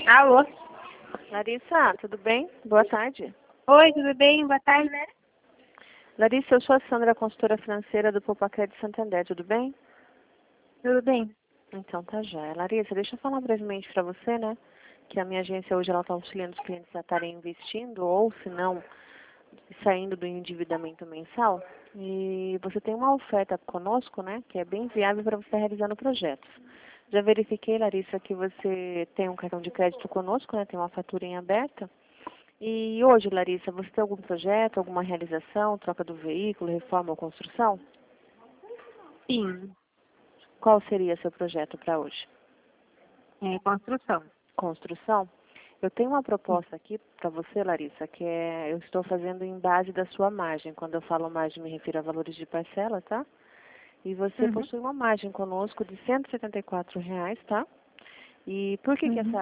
Alô? Larissa, tudo bem? Boa tarde. Oi, tudo bem? Boa tarde, né? Larissa, eu sou a Sandra, consultora financeira do Poupaquete de Santander, tudo bem? Tudo bem. Então tá já. Larissa, deixa eu falar brevemente para você, né? Que a minha agência hoje ela está auxiliando os clientes a estarem investindo ou, se não, saindo do endividamento mensal. E você tem uma oferta conosco, né? Que é bem viável para você estar realizando projetos. Já verifiquei, Larissa, que você tem um cartão de crédito conosco, né? Tem uma fatura em aberta. E hoje, Larissa, você tem algum projeto, alguma realização, troca do veículo, reforma ou construção? Sim, Qual seria seu projeto para hoje? construção. Construção? Eu tenho uma proposta aqui para você, Larissa, que eu estou fazendo em base da sua margem. Quando eu falo margem, me refiro a valores de parcela, tá? E você Uhum. possui uma margem conosco de R$ 174, tá? E por que Uhum.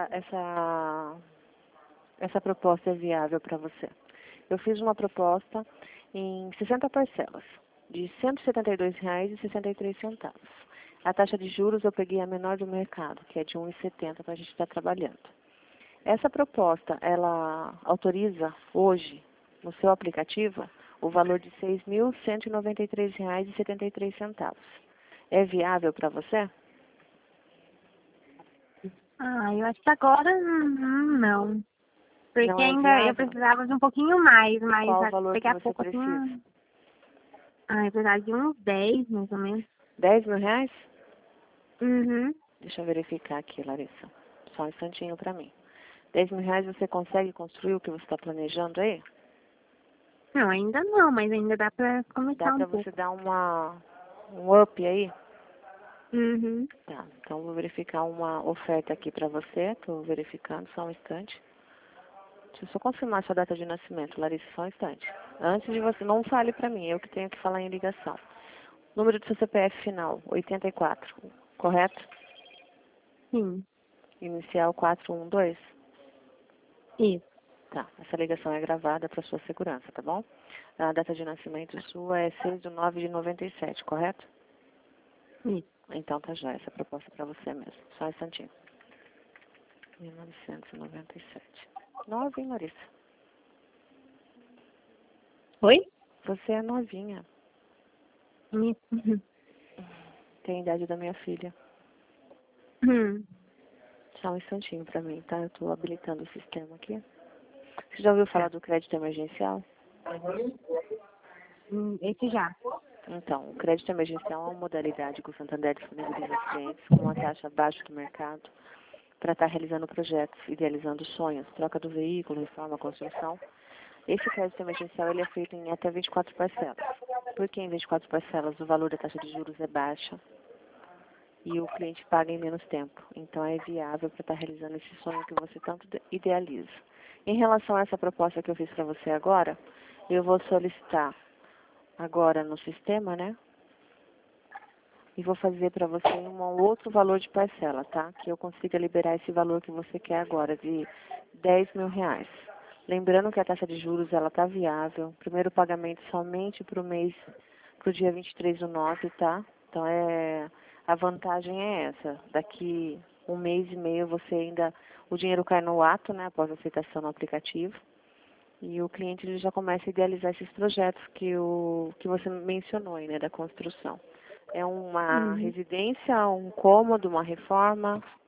essa proposta é viável para você? Eu fiz uma proposta em 60 parcelas, de R$ 172,63. A taxa de juros eu peguei a menor do mercado, que é de 1,70 para a gente estar trabalhando. Essa proposta, ela autoriza hoje, no seu aplicativo, o valor de R$ 6.193,73. É viável para você? Eu acho que agora não. Não Porque é ainda eu viável? precisava de um pouquinho mais, mas Qual o valor daqui que a você pouco precisa? assim. Eu precisava de uns 10, mais ou menos. R$ 10.000? Uhum. Deixa eu verificar aqui, Larissa. Só um instantinho para mim. R$ 10.000 você consegue construir o que você está planejando aí? Não, ainda não, mas ainda dá pra Dá começar um para você pouco. dar um up aí? Uhum. Tá, então vou verificar uma oferta aqui para você. Estou verificando, só um instante. Deixa eu só confirmar sua data de nascimento, Larissa, só um instante. Antes de você, não fale para mim, eu que tenho que falar em ligação. Número do seu CPF final, 84, correto? Sim, Inicial 412. isso. Tá, essa ligação é gravada para sua segurança, tá bom? A data de nascimento sua é 6/9/97, correto? Isso. Então tá já, essa proposta para você mesmo. Só um instantinho. 1997. Novinha, Larissa. Oi? Você é novinha. Isso. Uhum. Tem a idade da minha filha. Uhum. Só um instantinho para mim, tá? Eu tô habilitando o sistema aqui. Você já ouviu falar Tá. do crédito emergencial? Esse já. Então, o crédito emergencial é uma modalidade que o Santander disponibiliza aos clientes com uma taxa abaixo do mercado para estar realizando projetos, idealizando sonhos, troca do veículo, reforma, construção. Esse crédito emergencial ele é feito em até 24 parcelas. Por que em 24 parcelas o valor da taxa de juros é baixa e o cliente paga em menos tempo? Então é viável para estar realizando esse sonho que você tanto idealiza. Em relação a essa proposta que eu fiz para você agora, eu vou solicitar agora no sistema, né? E vou fazer para você um outro valor de parcela, tá? Que eu consiga liberar esse valor que você quer agora, de R$ 10.000. Lembrando que a taxa de juros, ela tá viável. Primeiro pagamento somente para o mês, para o dia 23/9, tá? Então, a vantagem é essa. Daqui um mês e meio, você ainda, o dinheiro cai no ato, né? Após a aceitação no aplicativo. E o cliente ele já começa a idealizar esses projetos que você mencionou aí, né? Da construção. É uma Uhum. residência, um cômodo, uma reforma?